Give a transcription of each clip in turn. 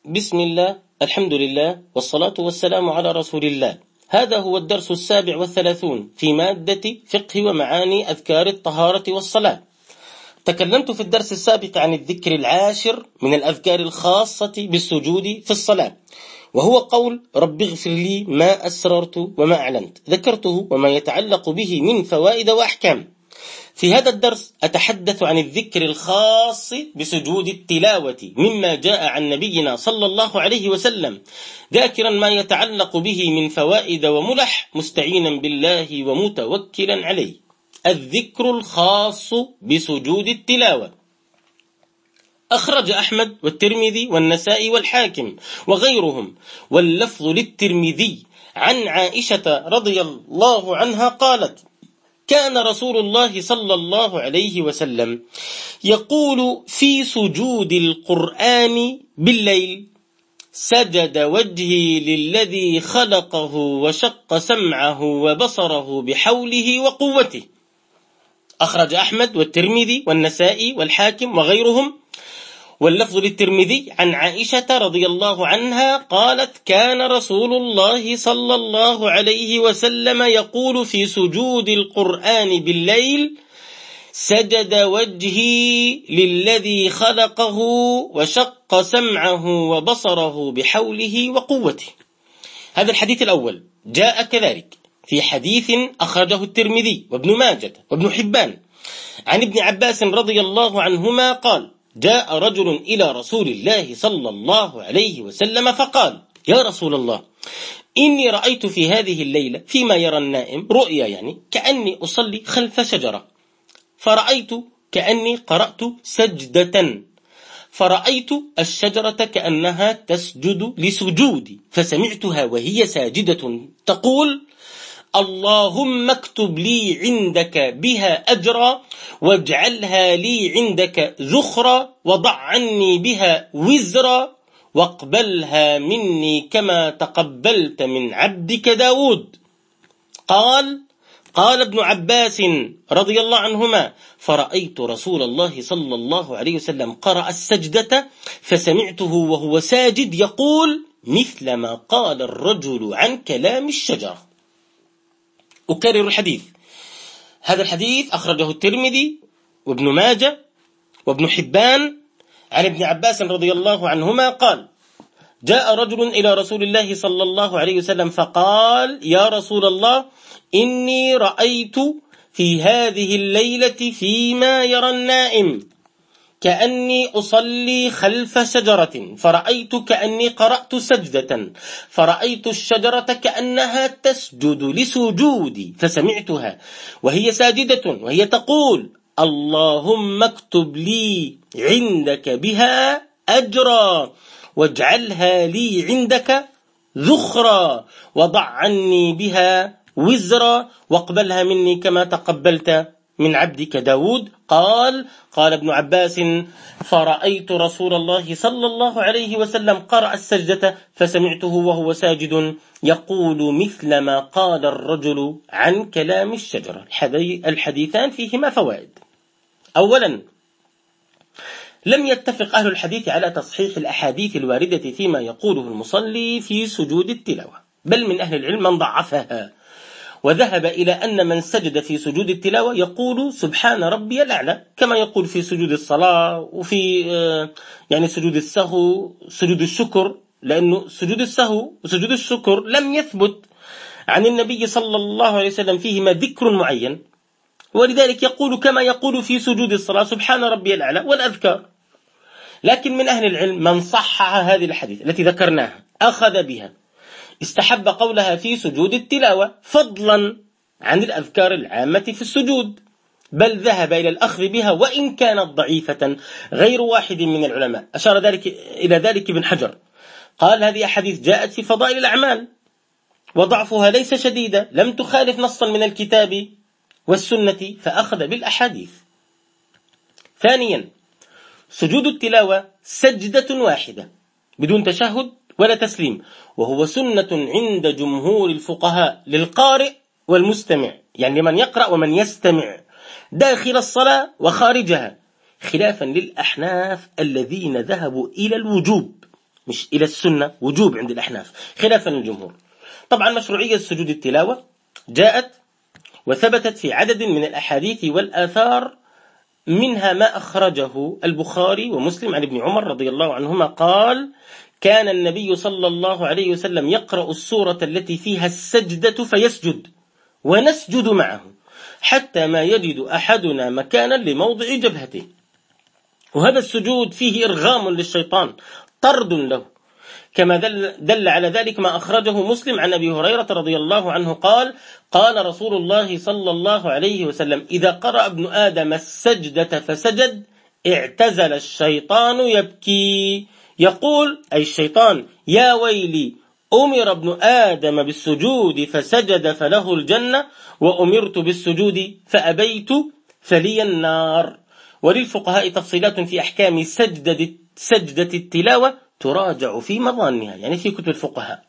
بسم الله، الحمد لله، والصلاة والسلام على رسول الله. هذا هو الدرس 37 في مادة فقه ومعاني أذكار الطهارة والصلاة. تكلمت في الدرس السابق عن الذكر العاشر من الأذكار الخاصة بالسجود في الصلاة، وهو قول رب اغفر لي ما أسررت وما أعلنت. ذكرته وما يتعلق به من فوائد وأحكام. في هذا الدرس أتحدث عن الذكر الخاص بسجود التلاوة مما جاء عن نبينا صلى الله عليه وسلم، ذاكرا ما يتعلق به من فوائد وملح، مستعينا بالله ومتوكلا عليه. الذكر الخاص بسجود التلاوة. أخرج أحمد والترمذي والنسائي والحاكم وغيرهم، واللفظ للترمذي عن عائشة رضي الله عنها قالت: كان رسول الله صلى الله عليه وسلم يقول في سجود القرآن بالليل: سجد وجهي للذي خلقه وشق سمعه وبصره بحوله وقوته. أخرج أحمد والترمذي والنسائي والحاكم وغيرهم، واللفظ للترمذي عن عائشة رضي الله عنها قالت: كان رسول الله صلى الله عليه وسلم يقول في سجود القرآن بالليل: سجد وجهي للذي خلقه وشق سمعه وبصره بحوله وقوته. هذا الحديث الأول جاء كذلك في حديث أخرجه الترمذي وابن ماجه وابن حبان عن ابن عباس رضي الله عنهما قال: جاء رجل إلى رسول الله صلى الله عليه وسلم فقال: يا رسول الله، إني رأيت في هذه الليلة فيما يرى النائم رؤيا، كأني أصلي خلف شجرة، فرأيت كأني قرأت سجدة، فرأيت الشجرة كأنها تسجد لسجودي، فسمعتها وهي ساجدة تقول: اللهم اكتب لي عندك بها أجرا، واجعلها لي عندك ذخرا، وضع عني بها وزرا، واقبلها مني كما تقبلت من عبدك داود. قال ابن عباس رضي الله عنهما: فرأيت رسول الله صلى الله عليه وسلم قرأ السجدة، فسمعته وهو ساجد يقول مثل ما قال الرجل عن كلام الشجرة. أكرر الحديث. هذا الحديث أخرجه الترمذي وابن ماجه وابن حبان عن ابن عباس رضي الله عنهما قال: جاء رجل إلى رسول الله صلى الله عليه وسلم فقال: يا رسول الله، إني رأيت في هذه الليلة فيما يرى النائم كأني أصلي خلف شجرة، فرأيت كأني قرأت سجدة، فرأيت الشجرة كأنها تسجد لسجودي، فسمعتها وهي ساجدة وهي تقول: اللهم اكتب لي عندك بها أجرا، واجعلها لي عندك ذخرا، وضع عني بها وزرا، واقبلها مني كما تقبلت من عبدك داود. قال ابن عباس: فرأيت رسول الله صلى الله عليه وسلم قرأ السجدة، فسمعته وهو ساجد يقول مثل ما قال الرجل عن كلام الشجرة. الحديثان فيهما فوائد. أولا، لم يتفق أهل الحديث على تصحيح الأحاديث الواردة فيما يقوله المصلي في سجود التلاوة، بل من أهل العلم من ضعفها وذهب إلى أن من سجد في سجود التلاوة يقول سبحان ربي الأعلى، كما يقول في سجود الصلاة وفي سجود السهو، سجود الشكر، لأنه سجود السهو وسجود الشكر لم يثبت عن النبي صلى الله عليه وسلم فيهما ذكر معين، ولذلك يقول كما يقول في سجود الصلاة سبحان ربي الأعلى والأذكار. لكن من أهل العلم من صحح هذه الحديث التي ذكرناها، أخذ بها، استحب قولها في سجود التلاوة فضلا عن الأذكار العامة في السجود، بل ذهب إلى الأخذ بها وإن كانت ضعيفة. غير واحد من العلماء أشار إلى ذلك ابن حجر، قال هذه أحاديث جاءت في فضائل الأعمال وضعفها ليس شديدا، لم تخالف نصا من الكتاب والسنة، فأخذ بالأحاديث. ثانيا، سجود التلاوة سجدة واحدة بدون تشهد ولا تسليم، وهو سنة عند جمهور الفقهاء للقارئ والمستمع، لمن يقرأ ومن يستمع داخل الصلاة وخارجها، خلافا للأحناف الذين ذهبوا إلى الوجوب مش إلى السنة، وجوب عند الأحناف خلافا للجمهور. طبعا مشروعية سجود التلاوة جاءت وثبتت في عدد من الأحاديث والآثار، منها ما أخرجه البخاري ومسلم عن ابن عمر رضي الله عنهما قال: كان النبي صلى الله عليه وسلم يقرأ السورة التي فيها السجدة فيسجد ونسجد معه حتى ما يجد أحدنا مكانا لموضع جبهته. وهذا السجود فيه إرغام للشيطان، طرد له، كما دل على ذلك ما أخرجه مسلم عن أبي هريرة رضي الله عنه قال: قال رسول الله صلى الله عليه وسلم: إذا قرأ ابن آدم السجدة فسجد اعتزل الشيطان يبكي، يقول أي الشيطان: يا ويلي، أمر ابن آدم بالسجود فسجد فله الجنة، وأمرت بالسجود فأبيت فلي النار. وللفقهاء تفصيلات في أحكام سجدة التلاوة تراجع في مظانها، يعني في كتب الفقهاء.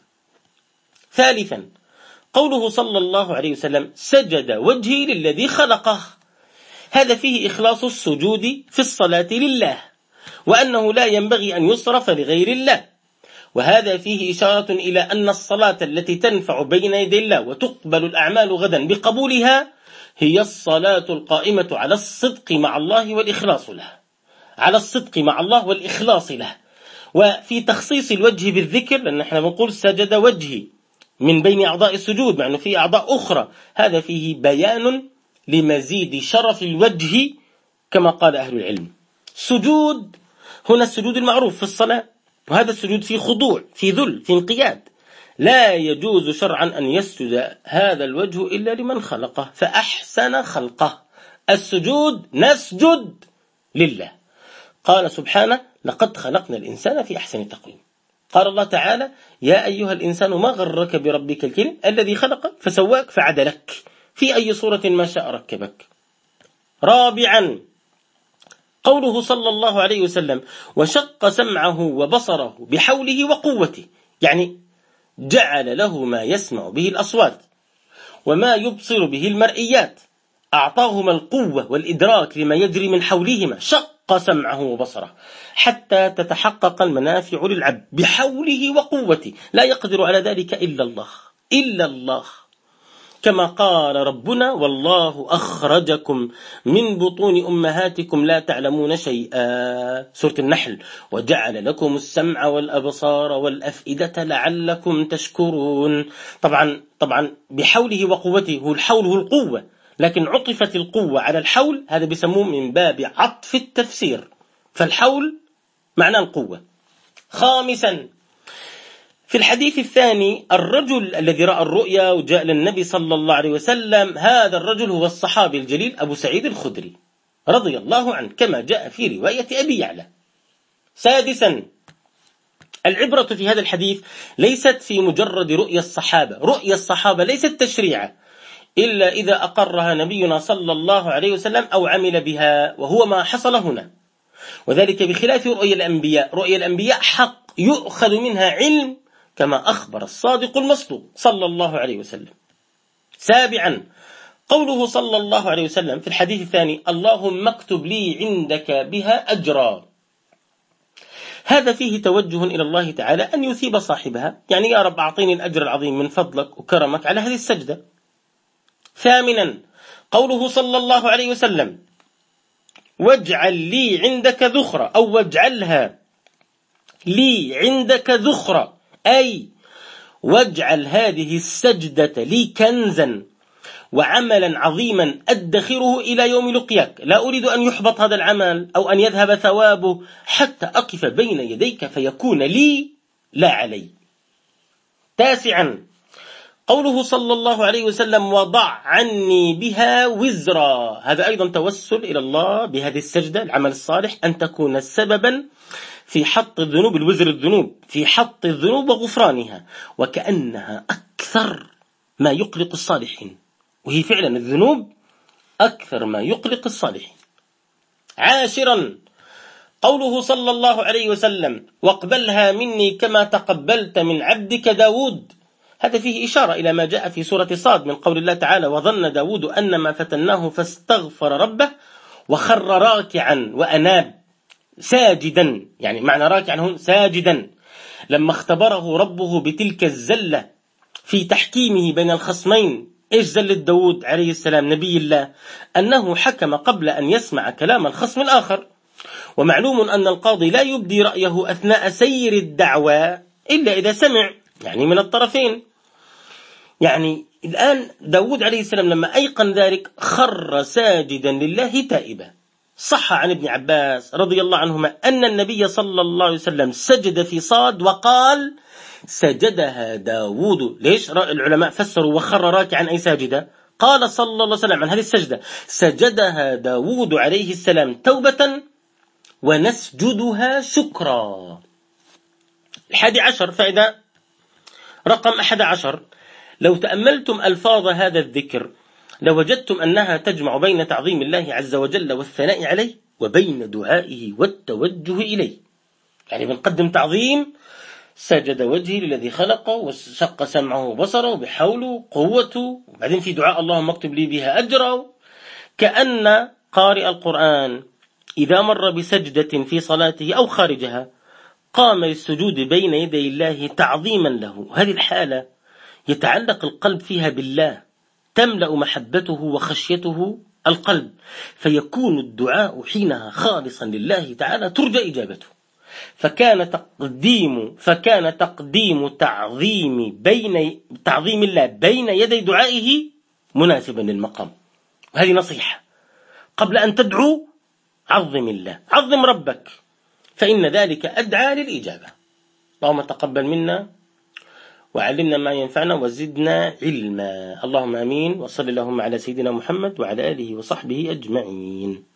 ثالثا، قوله صلى الله عليه وسلم: سجد وجهي للذي خلقه، هذا فيه إخلاص السجود في الصلاة لله، وأنه لا ينبغي أن يصرف لغير الله. وهذا فيه إشارة إلى أن الصلاة التي تنفع بين يدي الله وتقبل الأعمال غدا بقبولها هي الصلاة القائمة على الصدق مع الله والإخلاص له، على الصدق مع الله والإخلاص له. وفي تخصيص الوجه بالذكر، لأن احنا بنقول سجد وجهي من بين أعضاء السجود، مع أنه في أعضاء أخرى، هذا فيه بيان لمزيد شرف الوجه كما قال أهل العلم. سجود هنا السجود المعروف في الصلاة، وهذا السجود فيه خضوع، فيه ذل، فيه انقياد. لا يجوز شرعا أن يسجد هذا الوجه إلا لمن خلقه فأحسن خلقه. السجود نسجد لله. قال سبحانه: لقد خلقنا الإنسان في أحسن تقويم. قال الله تعالى: يا أيها الإنسان ما غرك بربك الكريم الذي خلقك فسواك فعدلك في أي صورة ما شاء ركبك. رابعا، قوله صلى الله عليه وسلم: وشق سمعه وبصره بحوله وقوته، يعني جعل له ما يسمع به الأصوات وما يبصر به المرئيات، أعطاهما القوة والإدراك لما يجري من حولهما، شق سمعه وبصره حتى تتحقق المنافع للعبد بحوله وقوته، لا يقدر على ذلك إلا الله، كما قال ربنا: والله أخرجكم من بطون أمهاتكم لا تعلمون شيئا، سورة النحل، وجعل لكم السمع والأبصار والأفئدة لعلكم تشكرون. طبعا بحوله وقوته، هو الحول هو القوة، لكن عطفت القوة على الحول، هذا بيسموه من باب عطف التفسير، فالحول معنى القوة. خامسا، في الحديث الثاني الرجل الذي رأى الرؤيا وجاء للنبي صلى الله عليه وسلم، هذا الرجل هو الصحابي الجليل أبو سعيد الخدري رضي الله عنه كما جاء في رواية أبي يعلى. سادسا، العبرة في هذا الحديث ليست في مجرد رؤيا الصحابة، رؤيا الصحابة ليست تشريعا إلا إذا أقرها نبينا صلى الله عليه وسلم أو عمل بها، وهو ما حصل هنا، وذلك بخلاف رؤيا الأنبياء. رؤيا الأنبياء حق يؤخذ منها علم كما أخبر الصادق المصدوق صلى الله عليه وسلم. سابعا، قوله صلى الله عليه وسلم في الحديث الثاني: اللهم اكتب لي عندك بها أجرا، هذا فيه توجه إلى الله تعالى أن يثيب صاحبها، يعني يا رب أعطيني الأجر العظيم من فضلك وكرمك على هذه السجدة. ثامنا، قوله صلى الله عليه وسلم: واجعل لي عندك ذخرة، أو واجعلها لي عندك ذخرة، أي واجعل هذه السجدة لي كنزا وعملا عظيما أدخره إلى يوم لقياك، لا أريد أن يحبط هذا العمل أو أن يذهب ثوابه، حتى أقف بين يديك فيكون لي لا علي. تاسعا، قوله صلى الله عليه وسلم: وضع عني بها وزرا، هذا أيضا توسل إلى الله بهذه السجدة، العمل الصالح، أن تكون سببا في حط الذنوب، الوزر الذنوب، في حط الذنوب وغفرانها، وكأنها أكثر ما يقلق الصالحين، وهي فعلا الذنوب أكثر ما يقلق الصالحين. عاشرا، قوله صلى الله عليه وسلم: واقبلها مني كما تقبلت من عبدك داود، هذا فيه إشارة إلى ما جاء في سورة صاد من قول الله تعالى: وظن داود أنما فتناه فاستغفر ربه وخر راكعا وأناب ساجدا، يعني معنى راكعا هون ساجدا، لما اختبره ربه بتلك الزلة في تحكيمه بين الخصمين. إيش زلة داود عليه السلام نبي الله؟ أنه حكم قبل أن يسمع كلام الخصم الآخر. ومعلوم أن القاضي لا يبدي رأيه أثناء سير الدعوى إلا إذا سمع يعني من الطرفين. يعني الآن داود عليه السلام لما أيقن ذلك خر ساجدا لله تائبا. صح عن ابن عباس رضي الله عنهما أن النبي صلى الله عليه وسلم سجد في صاد وقال سجدها داود. ليش العلماء فسروا وخر راكعا أي ساجدا؟ قال صلى الله عليه وسلم عن هذه السجدة سجدها داود عليه السلام توبة ونسجدها شكرا. 11 فائدة رقم 11. لو تأملتم ألفاظ هذا الذكر لوجدتم أنها تجمع بين تعظيم الله عز وجل والثناء عليه وبين دعائه والتوجه إليه. يعني بنقدم تعظيم سجد وجهي للذي خلقه وشق سمعه وبصره بحوله قوته، وبعدين في دعاء اللهم اكتب لي بها أجرا. كأن قارئ القرآن إذا مر بسجدة في صلاته أو خارجها قام للسجود بين يدي الله تعظيما له. هذه الحالة يتعلق القلب فيها بالله، تملأ محبته وخشيته القلب، فيكون الدعاء حينها خالصا لله تعالى ترجى إجابته. فكان تقديم تعظيم الله بين يدي دعائه مناسبا للمقام. هذه نصيحة، قبل أن تدعو عظم الله، عظم ربك، فإن ذلك أدعى للإجابة. اللهم تقبل منا وعلمنا ما ينفعنا وزدنا علما. اللهم آمين. وصلى اللهم على سيدنا محمد وعلى آله وصحبه أجمعين.